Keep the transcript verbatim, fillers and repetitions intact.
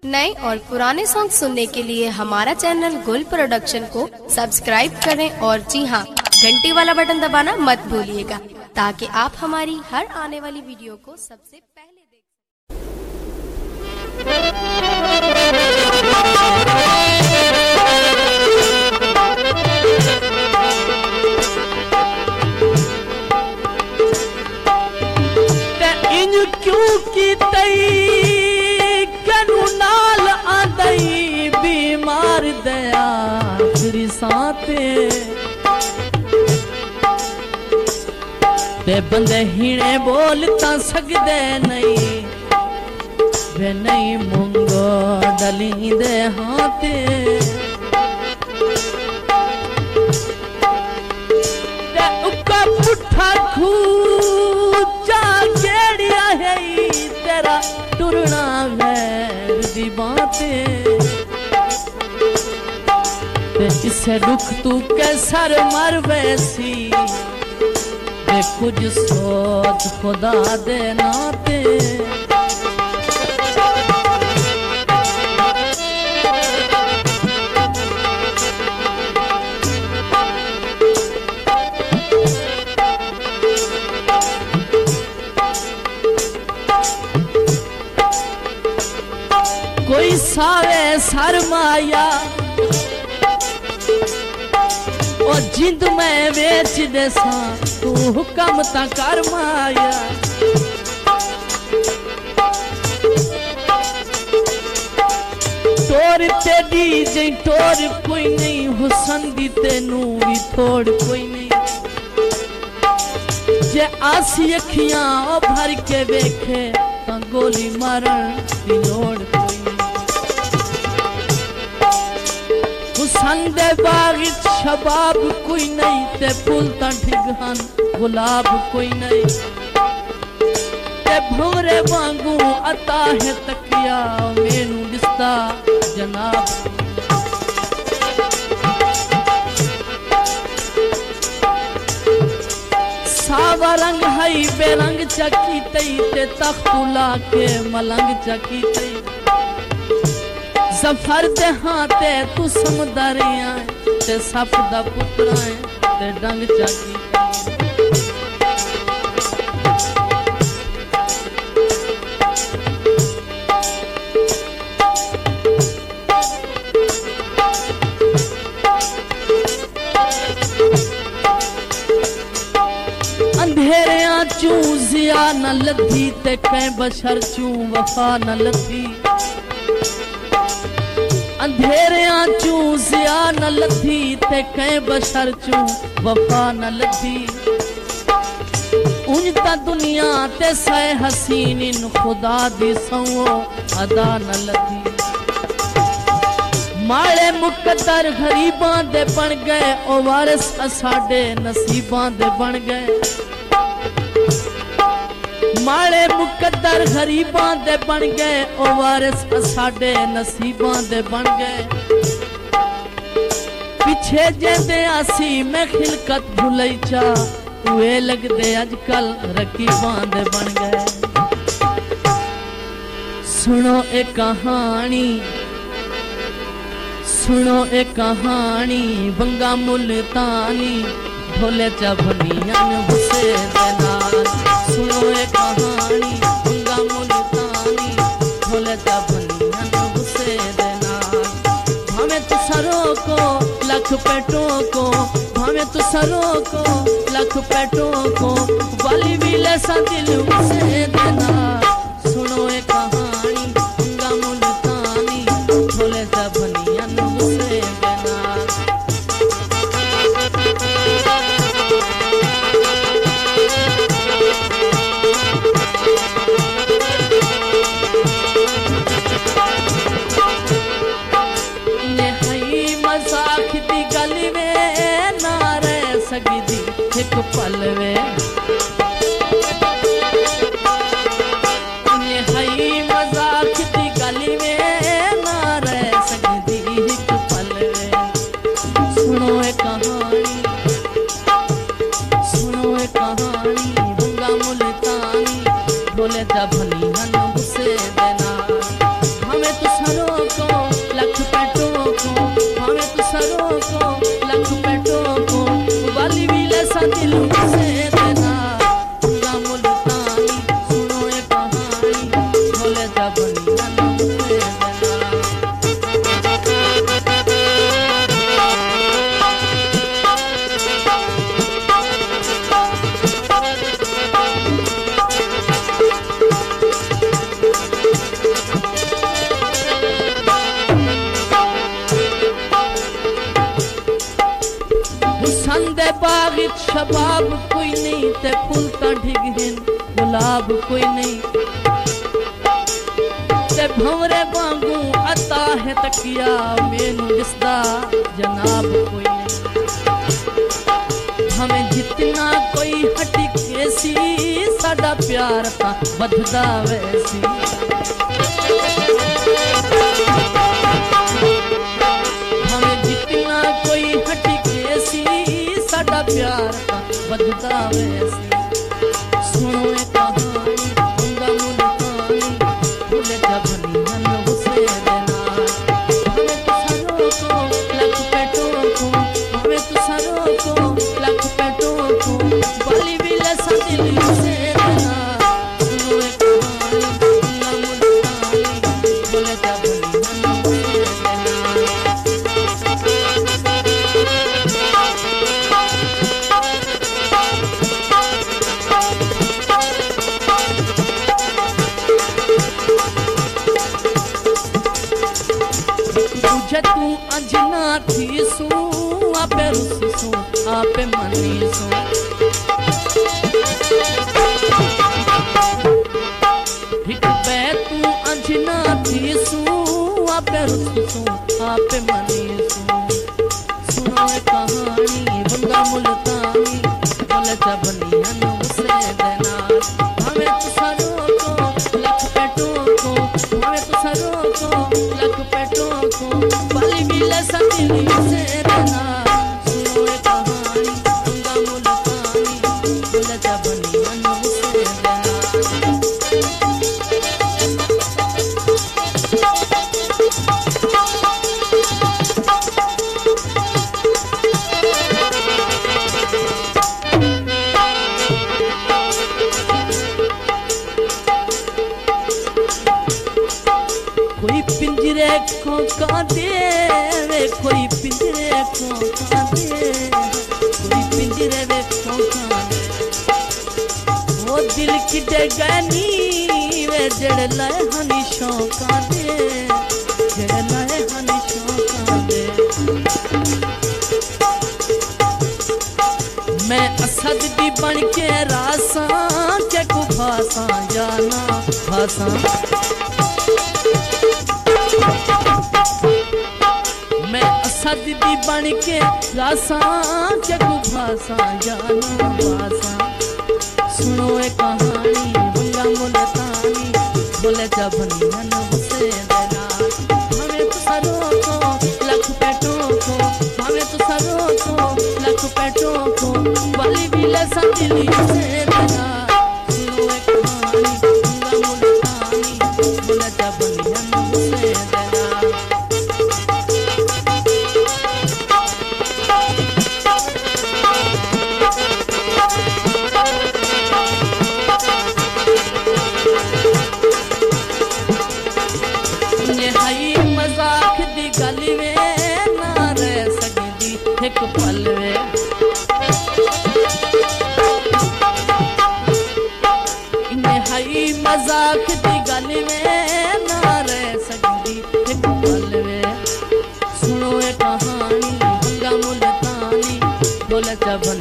नए और पुराने सॉन्ग सुनने के लिए हमारा चैनल गुल प्रोडक्शन को सब्सक्राइब करें और जी हाँ, घंटी वाला बटन दबाना मत भूलिएगा ताकि आप हमारी हर आने वाली वीडियो को सबसे पहले देख इन क्यों की तई कनु नाल आंदई बीमार दया तेरी साथे ते बंदे हिणे बोलता सकदे नहीं वे नहीं मुंगो डली दे हाथे ते उका पुठा खूचा केड़िया है तेरा टुरना वैर दी बातें ते इसे दुख तू कैसर मर वैसी ते कुछ सोच खुदा दे नाते कोई सावे सरमाया और जिंद में बेच देसा तू हुक्म ता कर माया तोर तेरी जई तोर कोई नहीं हुसन दी तेनू भी थोड़ कोई नहीं जे आसी अखियां ओ भर के वेखे ता गोली मारन दी लोड़ कोई संदे बाग शबाब कोई नहीं ते फूल ता ठिगहन गुलाब कोई नहीं ते भोरे वांगू अता है तकिया मेनू दिसता जनाब सावा रंग हई बेरंग चकी तई ते तख्तुला के मलंग चकी तई सफर दे हाथे तू समुदरिया ते सफ दा पुत्रा ते डंग चकी अंधेरिया चू जिया न लधी ते कै बशर चू वफा न लधी अंधेरिया चू जिया न लधी ते कै बशर चू वफा न लधी उंजता दुनिया ते सै हसीन इन खुदा दी सौ अदा न लधी माड़े मुकद्दर गरीबां दे बन गए ओ वारिस असाडे नसीबां दे बन गए माड़े मुकद्दर गरीबां दे बन गए ओ वारिस असाडे नसीबां दे बन गए पिछे जेंदे आसी मैं खिलकत भुलई चा उए लगदे अजकल रकीबां दे बन गए सुनो ए कहानी सुनो ए कहानी बंगा मुल्तानी ढोले चा बनियान हुसे दे नाल सुनो ए कहानी बंगा मुल्तानी ढोले चा बनियान हुसे दे नाल भावे तू सरो को लख पेटों को भावे तू सरो को लख पेटों को वाली विले सा दिल हुसे दे नाल सुनो ए कहानी बंगा मुल्तानी ढोले चा बनियान हुसे दे नाल सकदी एक पल वे तू सरों को लख पैटों को, भावे तू सरों को लख पैटों को, वाली भी लसा दिल से देना बंगा मुल्तानी। सुनो ये कहानी ढोले जा बनिया मुझसे देना। संदे बागित शबाब कोई नहीं ते फूलता ढिगहिन गुलाब कोई नहीं, ते भंवरे वांगू अता है तकिया मैनू दिसदा जनाब कोई नहीं। हमें जितना कोई हटी कैसी साडा प्यार ता बधदा वैसी। हमें जितना कोई हटी कैसी साडा प्यार ता बधदा वैसी। सुनो ये कहानी बंगा मुल्तानी ढोले जा बनिया मुझसे देना। हमें तू सरों को लख पैटों को, हमें तू सरों को लख पैटों को, बाली भी लसा दिल से देना। सुनो ये कहानी बंगा मुल्तानी ढोले जा बनिया मुझसे देना। तुझे तू अंजना थी सू आपे रुस सू आपे मनी सू। एक पे तू अंजना थी सू आपे रुस सू आपे मनी सू। सुनो ये कहानी बंगा मुल्तानी ढोले जा बनिया मुझसे देना। हमें तू सरों को लख पैटों को, हमें तू सरों को लख पैटों को, बाली भी लसा दिल से देना। सुनो ये कहानी बंगा मुल्तानी ढोले जा बनिया मुझसे देना। कोई पिंजरे को का दे, कोई पिंजरे को का दे, कोई पिंजरे वे को का दे। वो दिल की डगनी वे जड़ लाए हनी शौका दे, जड़ लाए हनी शौका दे। मैं असद दी बन के रासा के को भासा जाना भासा। मैं असद दी बन के रासा जगू भासा जाना भासा। सुनो ये कहानी बंगा मुल्तानी ढोले जा बनिया मुझसे देना। हमें तू सरों को लख पैटों को, हमें तू सरों को लख पैटों को, बाली भी लसा दिल से देना। सुनो ये कहानी बंगा मुल्तानी ढोले जा बनिया मुझसे देना। मजाक दी गल वे ना रह सकदी एक पल वे। इन्हाई मजाक दी गल वे ना रह सकदी एक पल वे। सुनो ये कहानी बंगा मुल्तानी ढोले जा